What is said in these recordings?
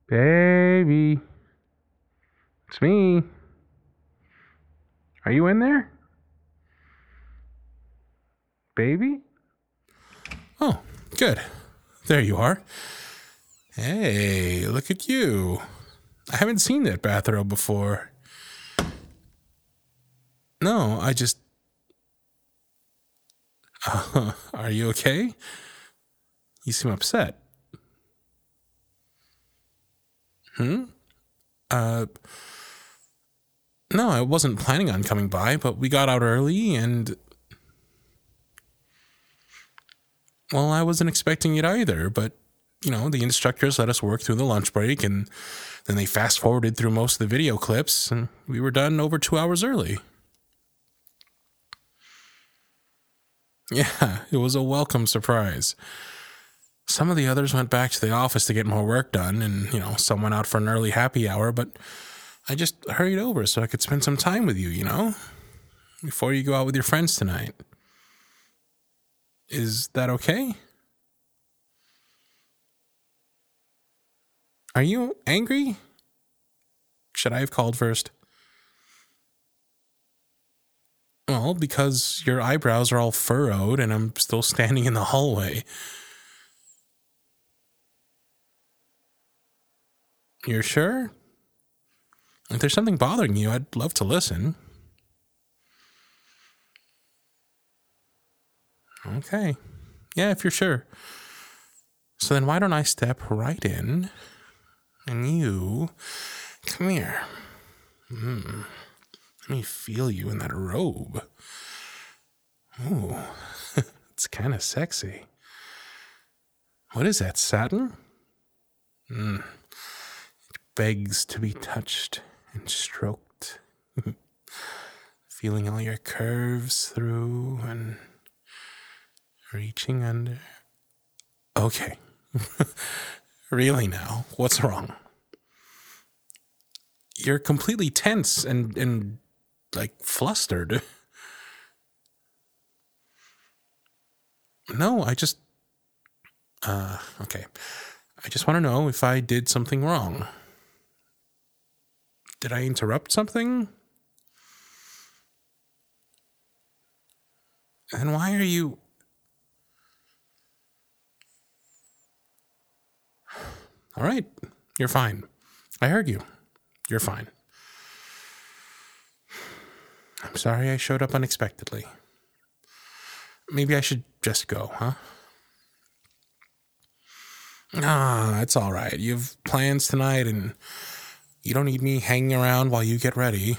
Baby, it's me. Are you in there? Baby? Oh, good. There you are. Hey, look at you. I haven't seen that bathrobe before. No, I just... are you okay? You seem upset. No, I wasn't planning on coming by, but we got out early and... Well, I wasn't expecting it either, but, the instructors let us work through the lunch break, and then they fast-forwarded through most of the video clips, and we were done over 2 hours early. Yeah, it was a welcome surprise. Some of the others went back to the office to get more work done, and, some went out for an early happy hour, but I just hurried over so I could spend some time with you, before you go out with your friends tonight. Is that okay? Are you angry? Should I have called first? Well, because your eyebrows are all furrowed and I'm still standing in the hallway. You're sure? If there's something bothering you, I'd love to listen. Okay. Yeah, if you're sure. So then why don't I step right in and you come here. Let me feel you in that robe. Ooh, it's kind of sexy. What is that, satin? It begs to be touched and stroked. Feeling all your curves through and reaching under. Okay. Really now? What's wrong? You're completely tense and like flustered. No, I just... okay. I just want to know if I did something wrong. Did I interrupt something? And why are you... All right, you're fine. I heard you. You're fine. I'm sorry I showed up unexpectedly. Maybe I should just go, huh? It's all right. You have plans tonight and you don't need me hanging around while you get ready.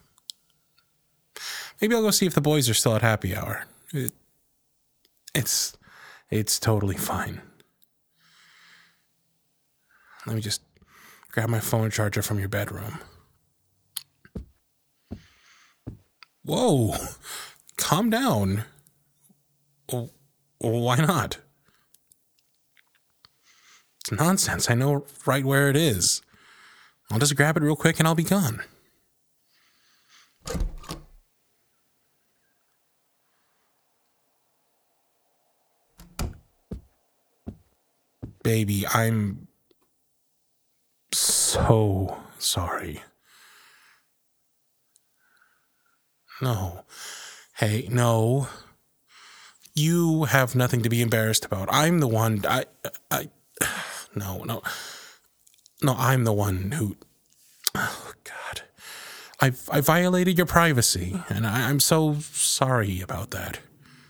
Maybe I'll go see if the boys are still at happy hour. It's totally fine. Let me just grab my phone charger from your bedroom. Whoa, calm down. Why not? It's nonsense. I know right where it is. I'll just grab it real quick and I'll be gone. Baby, I'm so sorry. No. Hey, no. You have nothing to be embarrassed about. I'm the one. No, I'm the one who... Oh, God. I violated your privacy, and I'm so sorry about that.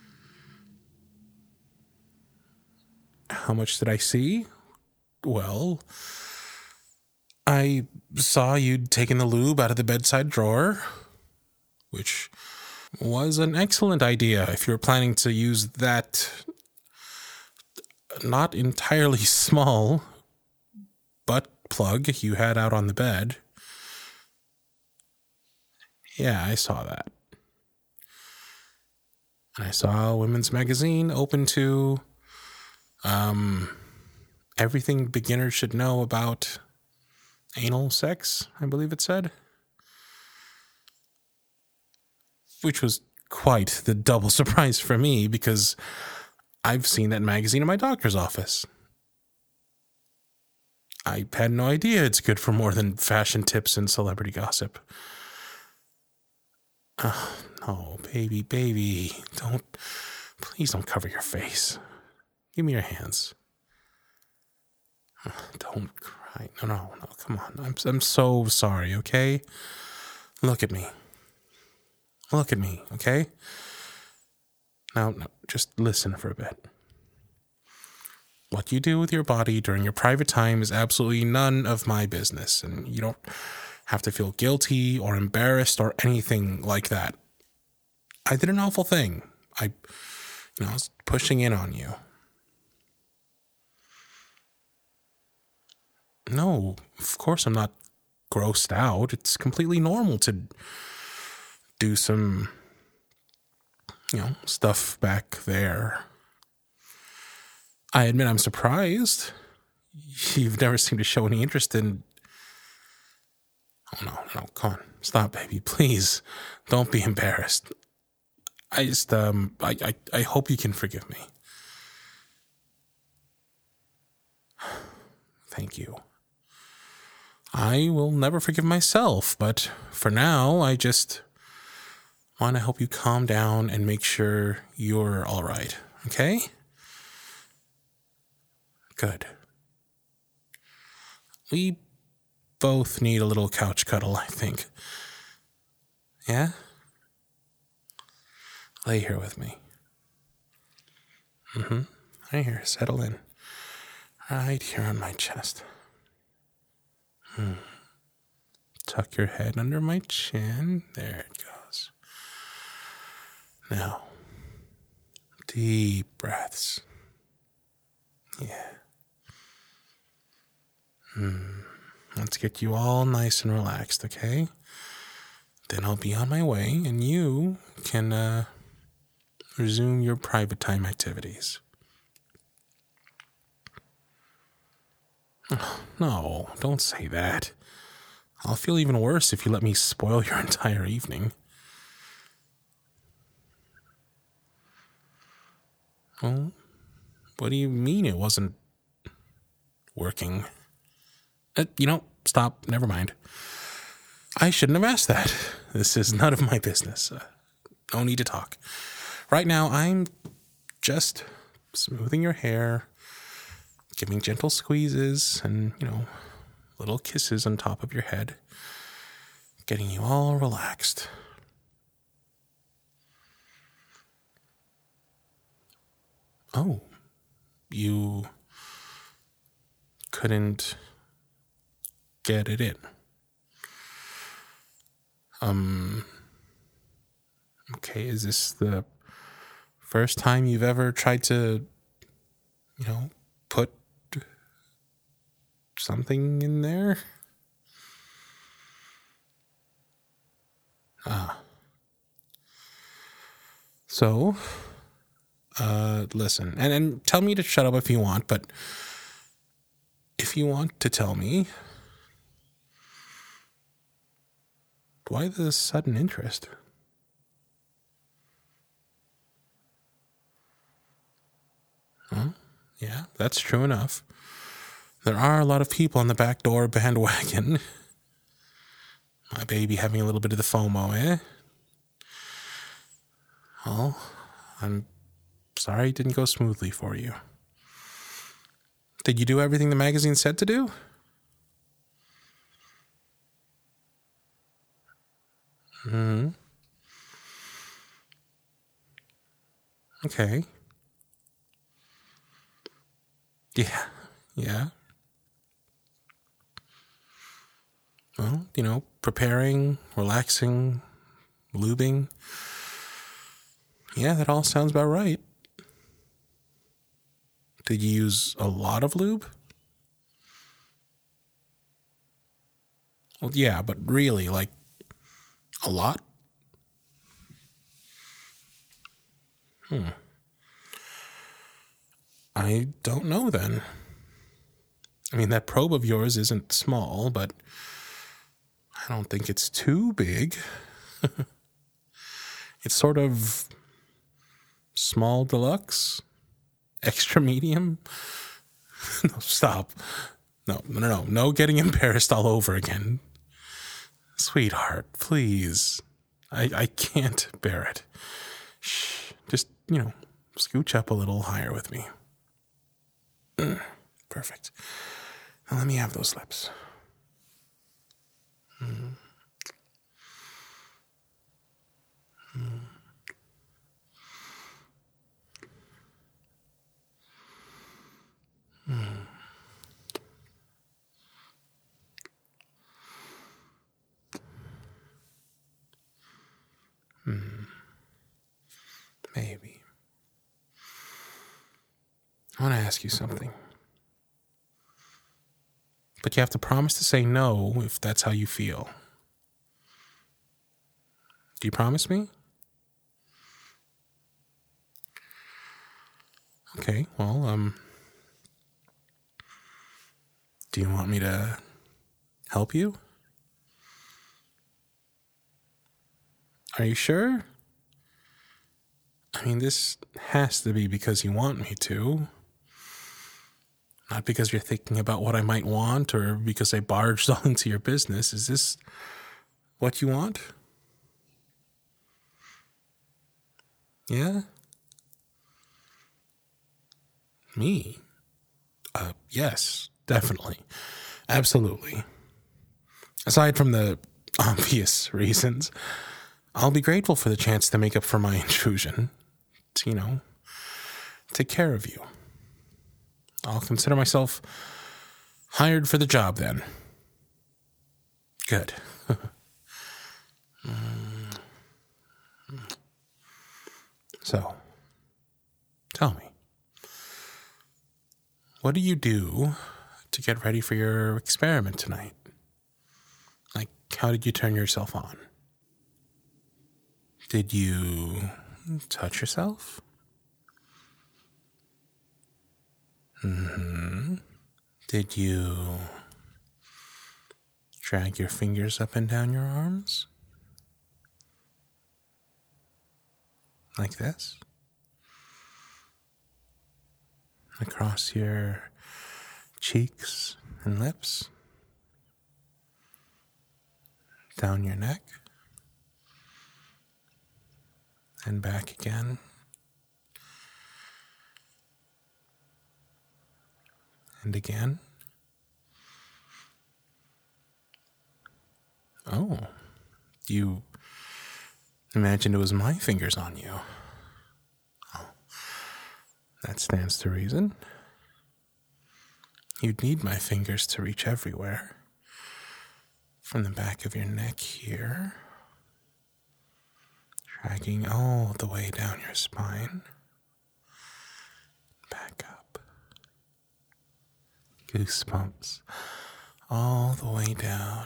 How much did I see? Well, I saw you'd taken the lube out of the bedside drawer, which was an excellent idea if you were planning to use that not entirely small butt plug you had out on the bed. Yeah, I saw that. And I saw a women's magazine open to everything beginners should know about anal sex, I believe it said. Which was quite the double surprise for me because I've seen that magazine in my doctor's office. I had no idea it's good for more than fashion tips and celebrity gossip. No, baby, please don't cover your face. Give me your hands. Don't cry. No, come on. I'm so sorry, okay? Look at me, okay? Now, just listen for a bit. What you do with your body during your private time is absolutely none of my business, and you don't have to feel guilty or embarrassed or anything like that. I did an awful thing. I was pushing in on you. No, of course I'm not grossed out. It's completely normal to do some, stuff back there. I admit I'm surprised. You've never seemed to show any interest in... Oh, no, come on. Stop, baby, please. Don't be embarrassed. I just, I hope you can forgive me. Thank you. I will never forgive myself, but for now, I just want to help you calm down and make sure you're all right, okay? Good. We both need a little couch cuddle, I think. Yeah? Lay here with me. Right here, settle in. Right here on my chest. Tuck your head under my chin. There it goes. Now, deep breaths. Yeah. Let's get you all nice and relaxed, okay? Then I'll be on my way, and you can resume your private time activities. Oh, no, don't say that. I'll feel even worse if you let me spoil your entire evening. Well, what do you mean it wasn't working? Stop. Never mind. I shouldn't have asked that. This is none of my business. No need to talk. Right now, I'm just smoothing your hair, giving gentle squeezes and, little kisses on top of your head, getting you all relaxed. Oh, you couldn't get it in. Okay, is this the first time you've ever tried to, put something in there? So, listen, and tell me to shut up if you want, but if you want to tell me, why the sudden interest? Huh? Yeah, that's true enough. There are a lot of people on the back door bandwagon. My baby having a little bit of the FOMO, eh? Well, I'm sorry it didn't go smoothly for you. Did you do everything the magazine said to do? Okay. Yeah. Well, preparing, relaxing, lubing. Yeah, that all sounds about right. Did you use a lot of lube? Well, yeah, but really, like, a lot? I don't know then. I mean, that probe of yours isn't small, but I don't think it's too big. It's sort of small deluxe, extra medium. No, stop. No getting embarrassed all over again. Sweetheart, please. I can't bear it. Shh. Just, scooch up a little higher with me. Perfect. Now let me have those lips. Maybe. I want to ask you something. But you have to promise to say no if that's how you feel. Do you promise me? Okay, well, do you want me to help you? Are you sure? I mean, this has to be because you want me to. Not because you're thinking about what I might want or because I barged all into your business. Is this what you want? Yeah? Me? Yes, definitely. Absolutely. Aside from the obvious reasons, I'll be grateful for the chance to make up for my intrusion. To, take care of you. I'll consider myself hired for the job then. Good. So, tell me, what do you do to get ready for your experiment tonight? Like, how did you turn yourself on? Did you touch yourself? Did you drag your fingers up and down your arms? Like this? Across your cheeks and lips? Down your neck? And back again? And again? Oh, you imagined it was my fingers on you. Oh, that stands to reason. You'd need my fingers to reach everywhere. From the back of your neck here, dragging all the way down your spine, back up. Goosebumps all the way down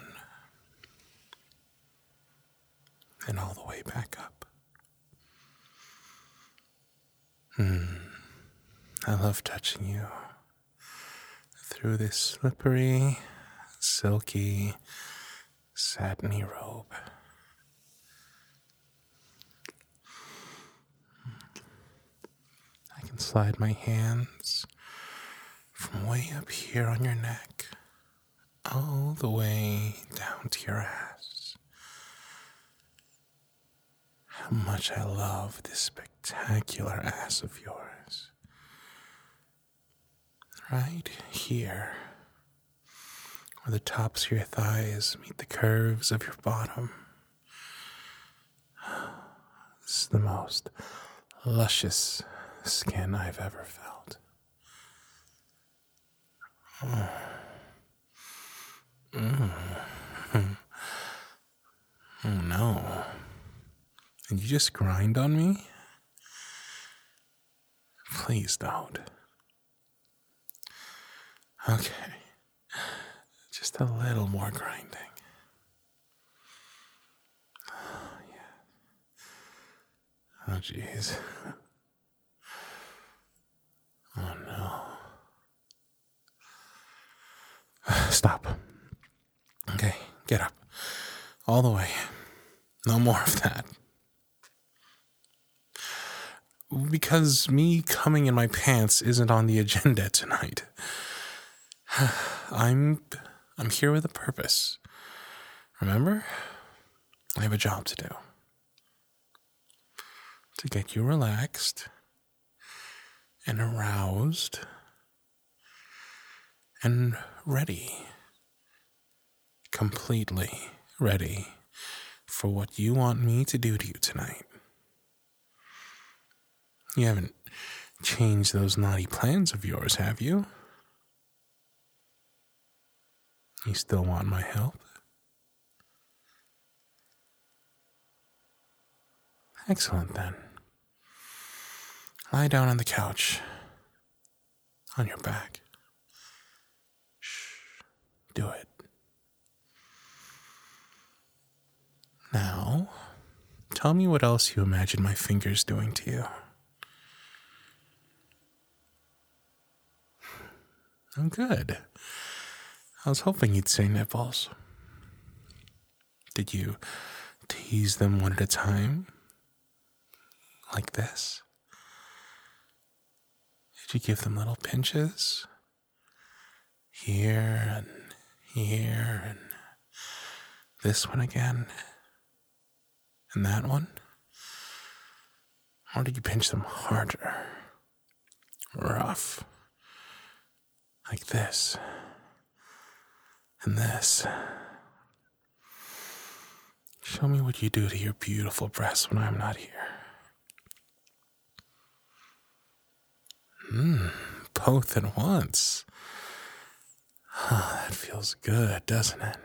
and all the way back up. I love touching you through this slippery, silky, satiny robe. I can slide my hands from way up here on your neck all the way down to your ass. How much I love this spectacular ass of yours. Right here, where the tops of your thighs meet the curves of your bottom. This is the most luscious skin I've ever felt. Oh no. Did you just grind on me? Please don't. Okay. Just a little more grinding. Oh, yeah. Oh, jeez. Oh, no. Stop. Okay, get up. All the way. No more of that. Because me coming in my pants isn't on the agenda tonight. I'm here with a purpose. Remember? I have a job to do. To get you relaxed and aroused and ready. Completely ready for what you want me to do to you tonight. You haven't changed those naughty plans of yours, have you? You still want my help? Excellent, then. Lie down on the couch, on your back. Shh. Do it. Now, tell me what else you imagine my fingers doing to you. I'm good. I was hoping you'd say nipples. Did you tease them one at a time? Like this? Did you give them little pinches? Here and here and this one again? And that one? Or did you pinch them harder? Rough? Like this? And this? Show me what you do to your beautiful breasts when I'm not here. Both at once. That feels good, doesn't it?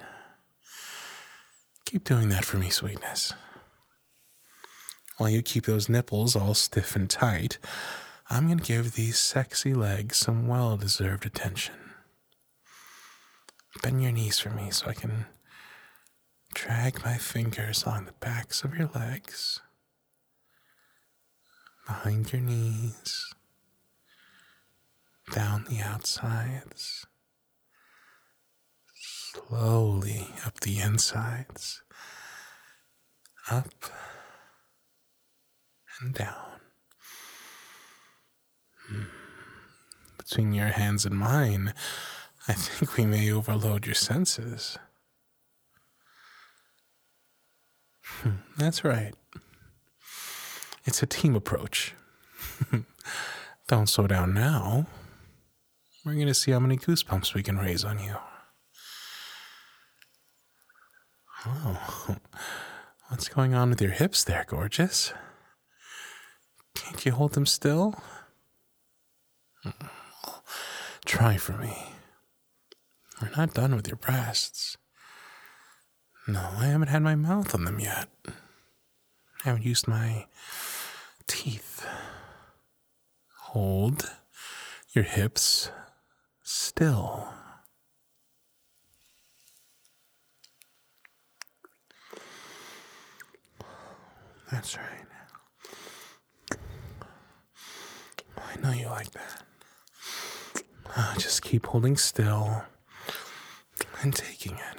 Keep doing that for me, sweetness. While you keep those nipples all stiff and tight, I'm going to give these sexy legs some well-deserved attention. Bend your knees for me so I can drag my fingers along the backs of your legs, behind your knees, down the outsides, slowly up the insides, up and down. Between your hands and mine, I think we may overload your senses. That's right. It's a team approach. Don't slow down now. We're going to see how many goosebumps we can raise on you. Oh, what's going on with your hips there, gorgeous? Can't you hold them still? Try for me. We're not done with your breasts. No, I haven't had my mouth on them yet. I haven't used my teeth. Hold your hips still. That's right. I know you like that. Just keep holding still and taking it.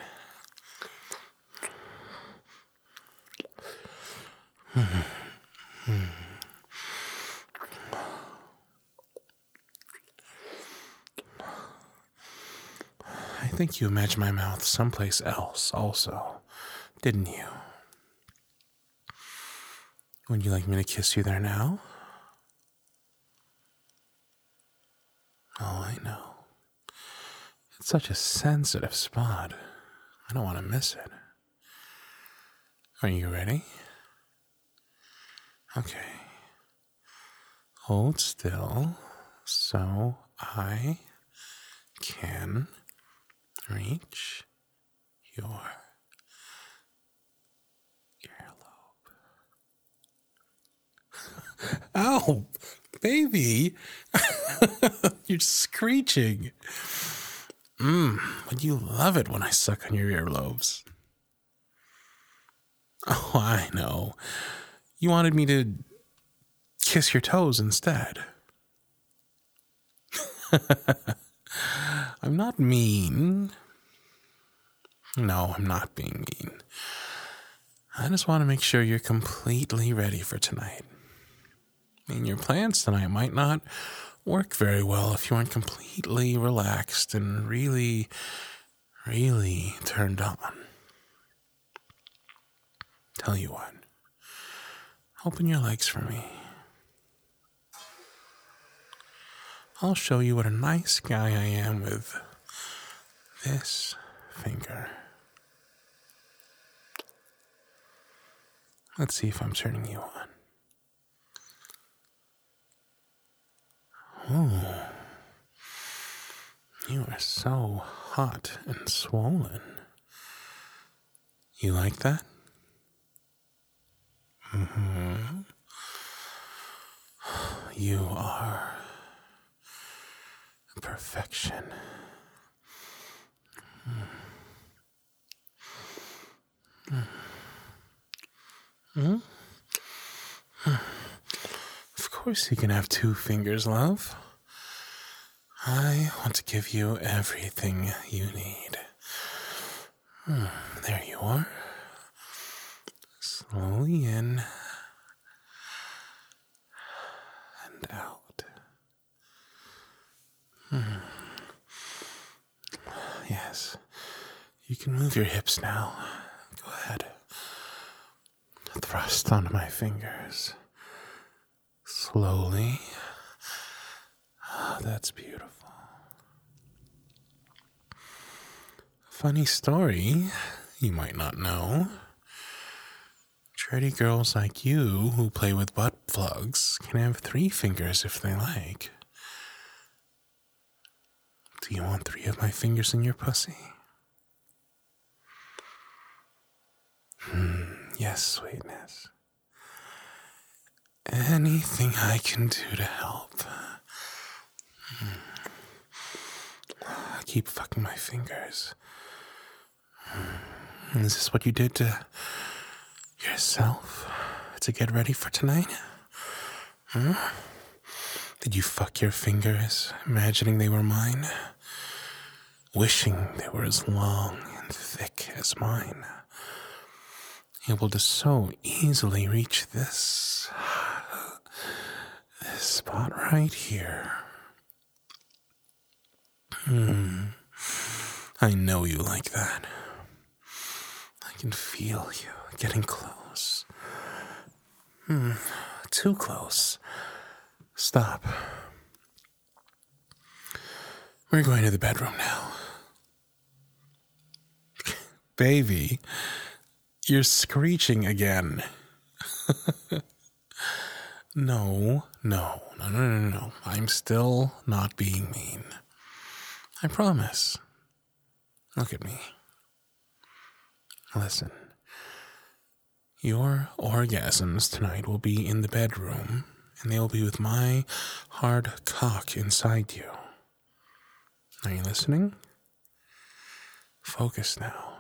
I think you imagined my mouth someplace else also, didn't you? Would you like me to kiss you there now? Oh, I know. It's such a sensitive spot. I don't want to miss it. Are you ready? Okay. Hold still so I can reach your earlobe. Ow, baby. You're screeching. Would you love it when I suck on your earlobes? Oh, I know. You wanted me to kiss your toes instead. I'm not mean. No, I'm not being mean. I just want to make sure you're completely ready for tonight. I mean, your plans tonight might not work very well if you aren't completely relaxed and really, really turned on. Tell you what, open your legs for me. I'll show you what a nice guy I am with this finger. Let's see if I'm turning you on. Oh, you are so hot and swollen. You like that? Mm-hmm. You are perfection. Mm-hmm. Of course you can have 2 fingers, love. I want to give you everything you need. There you are. Slowly in and out. Yes. You can move your hips now. Go ahead. Thrust onto my fingers. Slowly. Oh, that's beautiful. Funny story, you might not know. Pretty girls like you who play with butt plugs can have 3 fingers if they like. Do you want 3 of my fingers in your pussy? Yes, sweetness. Anything I can do to help. Keep fucking my fingers. Is this what you did to yourself to get ready for tonight? Did you fuck your fingers, imagining they were mine? Wishing they were as long and thick as mine? Able to so easily reach this spot right here. I know you like that. I can feel you getting close. Too close. Stop. We're going to the bedroom now. Baby, you're screeching again. No. I'm still not being mean. I promise. Look at me. Listen. Your orgasms tonight will be in the bedroom, and they will be with my hard cock inside you. Are you listening? Focus now.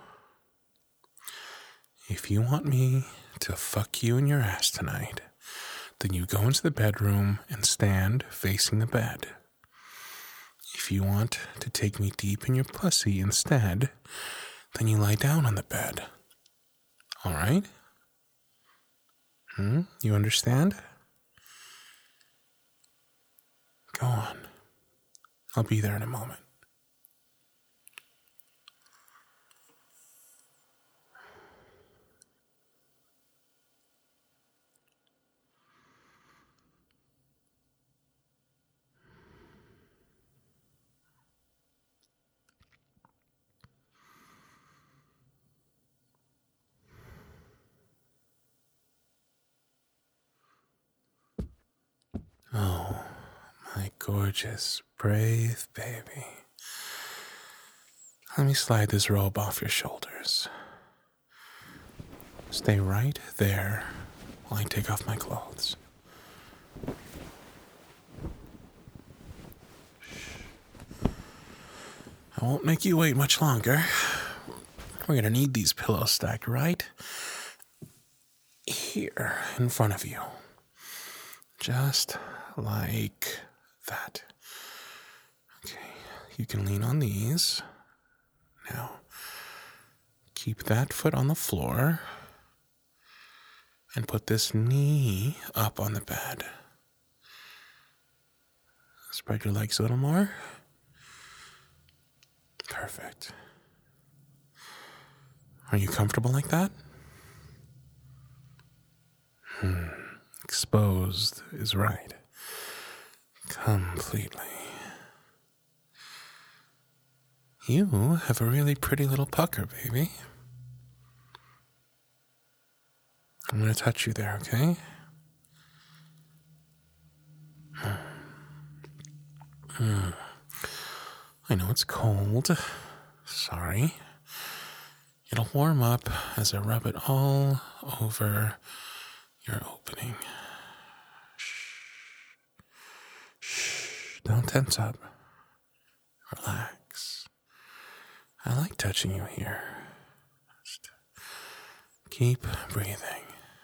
If you want me to fuck you in your ass tonight, then you go into the bedroom and stand facing the bed. If you want to take me deep in your pussy instead, then you lie down on the bed. All right? You understand? Go on. I'll be there in a moment. Oh, my gorgeous, brave baby. Let me slide this robe off your shoulders. Stay right there while I take off my clothes. I won't make you wait much longer. We're going to need these pillows stacked right here in front of you. Just like that. Okay, you can lean on these. Now, keep that foot on the floor and put this knee up on the bed. Spread your legs a little more. Perfect. Are you comfortable like that? Exposed is right. Completely. You have a really pretty little pucker, baby. I'm going to touch you there, okay? I know it's cold. Sorry. It'll warm up as I rub it all over your opening. Shh. Don't tense up. Relax. I like touching you here. Just keep breathing.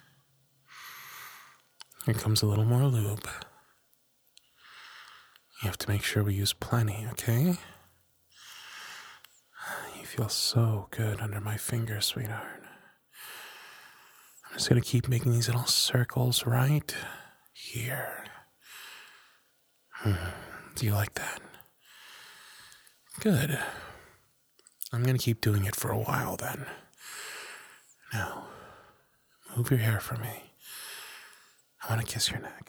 Here comes a little more lube. You have to make sure we use plenty, okay? You feel so good under my fingers, sweetheart. I'm just going to keep making these little circles right here. Do you like that? Good. I'm going to keep doing it for a while then. Now, move your hair for me. I want to kiss your neck.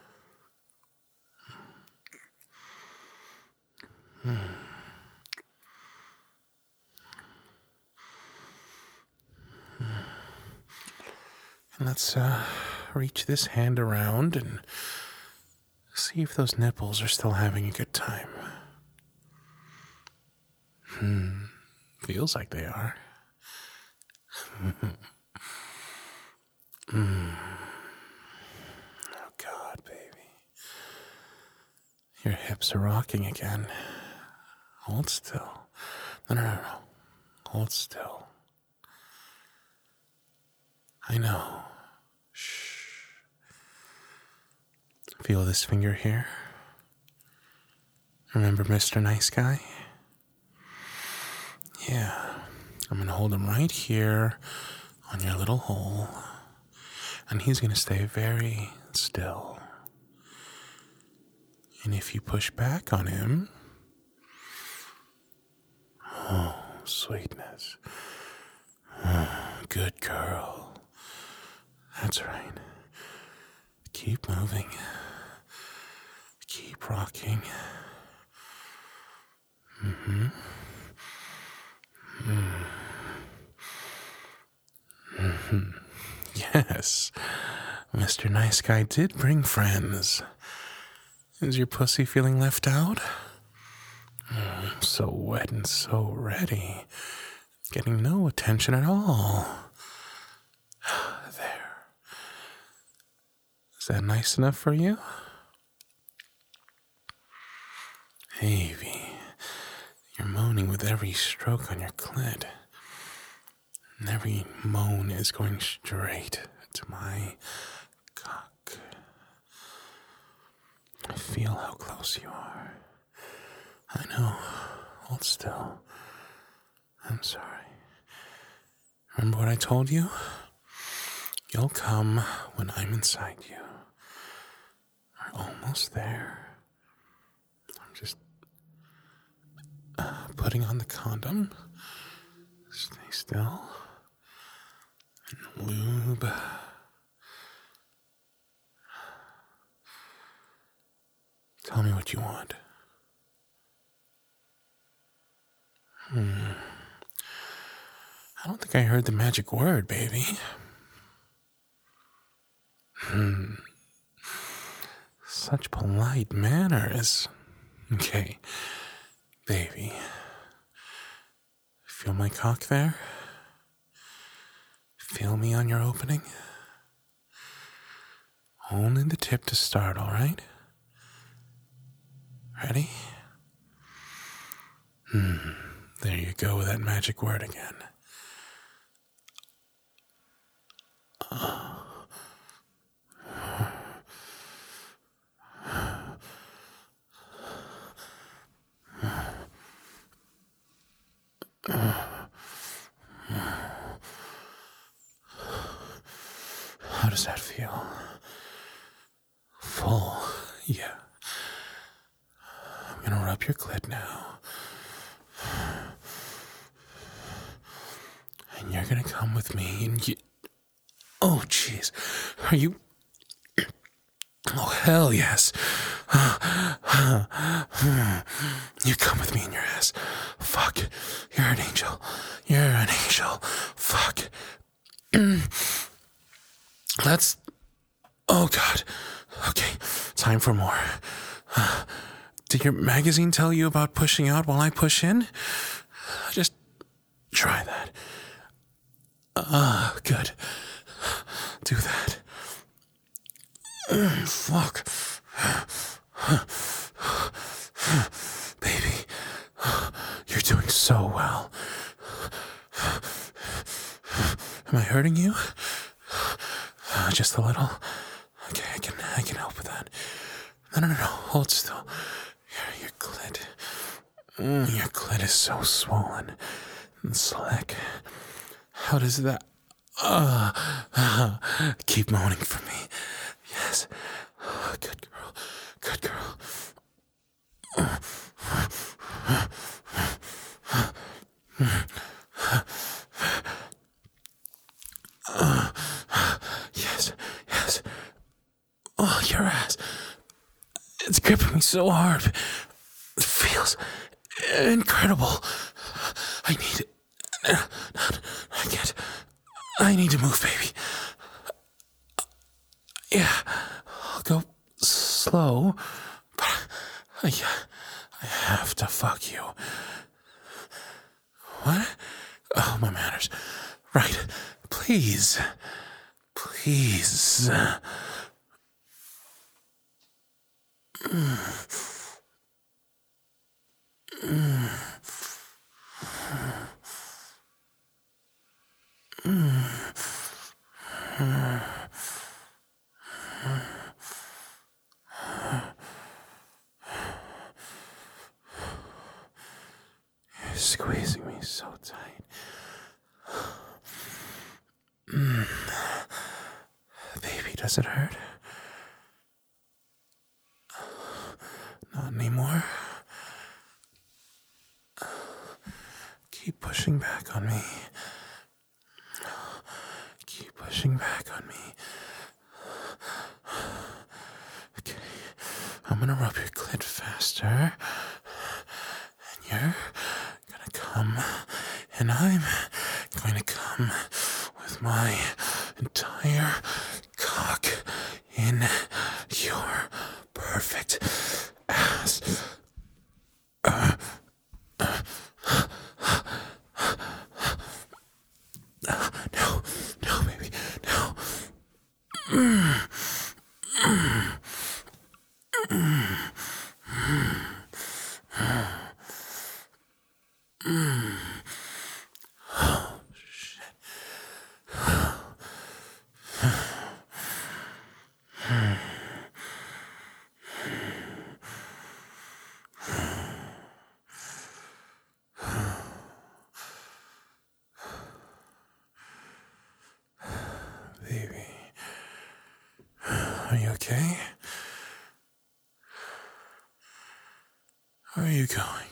And let's reach this hand around and see if those nipples are still having a good time. Feels like they are. Oh God, baby. Your hips are rocking again. Hold still. No. Hold still. I know. Shh. Feel this finger here? Remember Mr. Nice Guy? Yeah. I'm going to hold him right here on your little hole. And he's going to stay very still. And if you push back on him... Oh, sweetness. Oh, good girl. That's right. Keep moving. Keep rocking. Yes, Mr. Nice Guy did bring friends. Is your pussy feeling left out? So wet and so ready. Getting no attention at all. There. Is that nice enough for you? Baby, you're moaning with every stroke on your clit. And every moan is going straight to my cock. I feel how close you are. I know. Hold still. I'm sorry. Remember what I told you? You'll come when I'm inside you. We're almost there. I'm just putting on the condom. Stay still. And lube. Tell me what you want. I don't think I heard the magic word, baby. Such polite manners. Okay, baby. Feel my cock there? Feel me on your opening? Only the tip to start, all right? Ready? There you go with that magic word again. How does that feel? Full, yeah. your clit now. And you're gonna come with me and you... Oh, jeez. Are you... Oh, hell yes. You come with me in your ass. Fuck. You're an angel. You're an angel. Fuck. That's... Oh, God. Okay, time for more. Did your magazine tell you about pushing out while I push in? Just try that. Good. Do that. Fuck. Baby, you're doing so well. Am I hurting you? Just a little? Okay, I can help with that. No, hold still. Your clit. Your clit is so swollen and slick. How does that... keep moaning for me. Yes. Good girl. Good girl. Yes. Oh, your ass. It's gripping me so hard. It feels incredible. I need it. I can't. I need to move, baby. Yeah, I'll go slow, but I have to fuck you. What? Oh, my manners. Right. Please. You're squeezing me so tight. Baby, does it hurt? Not anymore. Keep pushing back on me. Keep pushing back on me. Okay, I'm gonna rub your clit faster. And you're gonna come. And I'm going to come with my entire cock in your perfect ass. No, baby, no. Oh, shit. Baby, are you okay? Where are you going?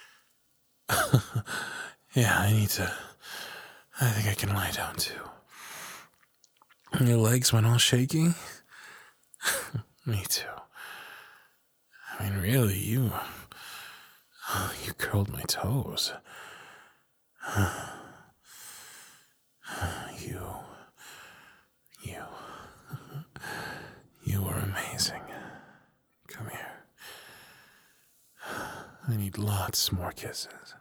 Yeah, I think I can lie down too. Your legs went all shaky? Me too. I mean, really, you curled my toes. You were amazing. Come here. I need lots more kisses.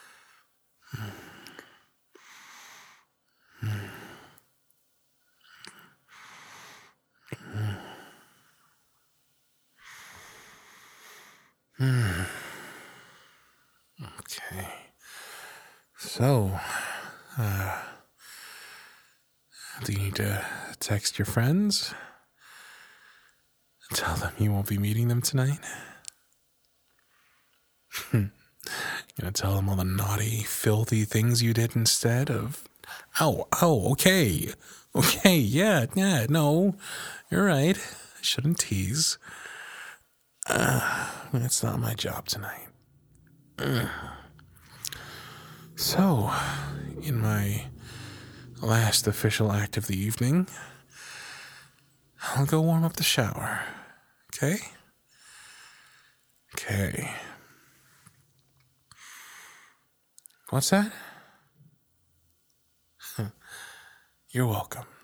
Okay. So, do you need to text your friends? Tell them you won't be meeting them tonight? Gonna tell them all the naughty, filthy things you did instead of... Okay, yeah, no, you're right. I shouldn't tease. It's not my job tonight. So, in my last official act of the evening, I'll go warm up the shower. Okay? Okay. What's that? You're welcome.